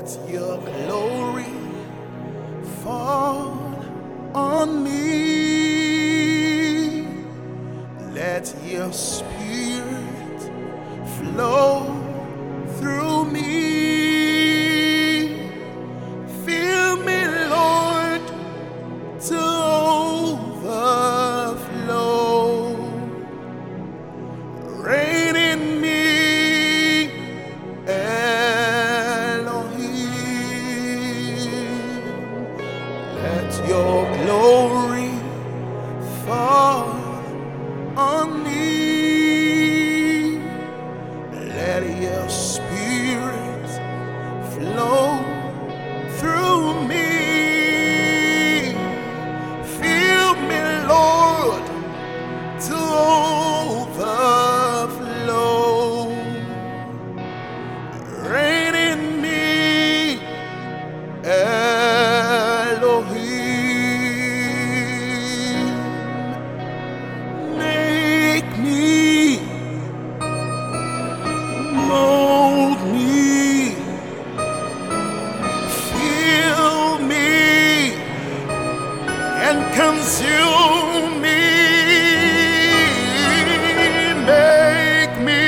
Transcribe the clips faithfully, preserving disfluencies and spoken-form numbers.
your glory fall on me. Let your spirit flow through me. Fill me, Lord, to overflow. Reign in me, let your glory fall on me. Let your spirit flow through me. Fill me, Lord, to overflow. Reign in me, make me, mold me, fill me, and consume me. Make me,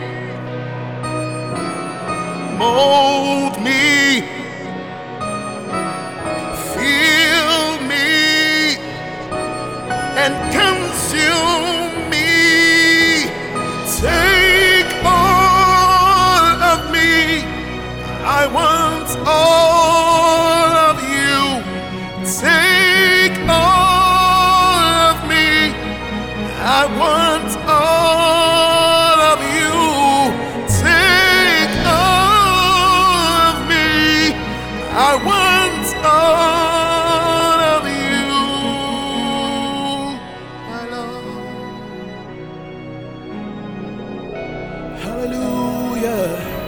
mold me, fill me, and consume me. Take all of me. I want all of you. Take all of me. I want all of you. Take all of me. I want all of you. Hallelujah.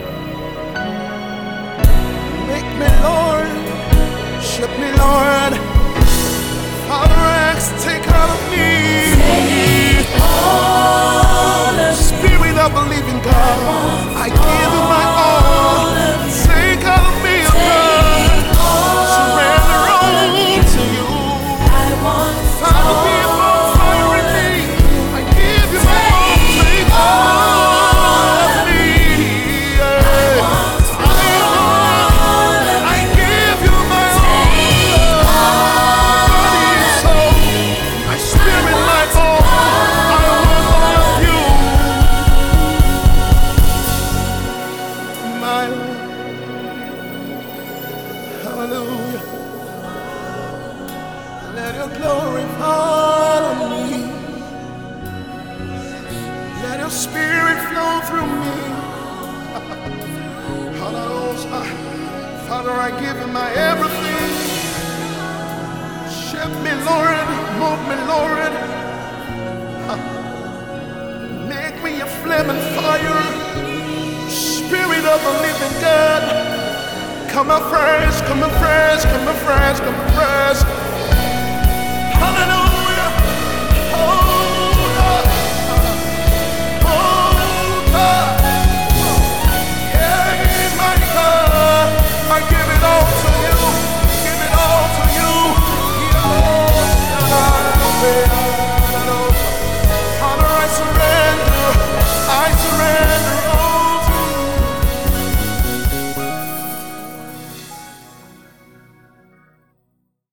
Make me, Lord. Shape me, Lord. Father, ask, take all of me. Take all of Spirit of the living God, I give you my all. Take all of me, oh God. Surrender all to you. Father, be upon fire in me. I give you my all. Take all of me. I give you my all. Body and soul, my spirit, my all. I want all of you. My Lord. Hallelujah. Let your glory fall on me. Let your spirit flow through me. Hallelujah. Father, I give you my everything. Shape me, Lord. Mold me, Lord. Make me a flaming fire. Spirit of the living God. Come afresh, come afresh, come afresh, come afresh.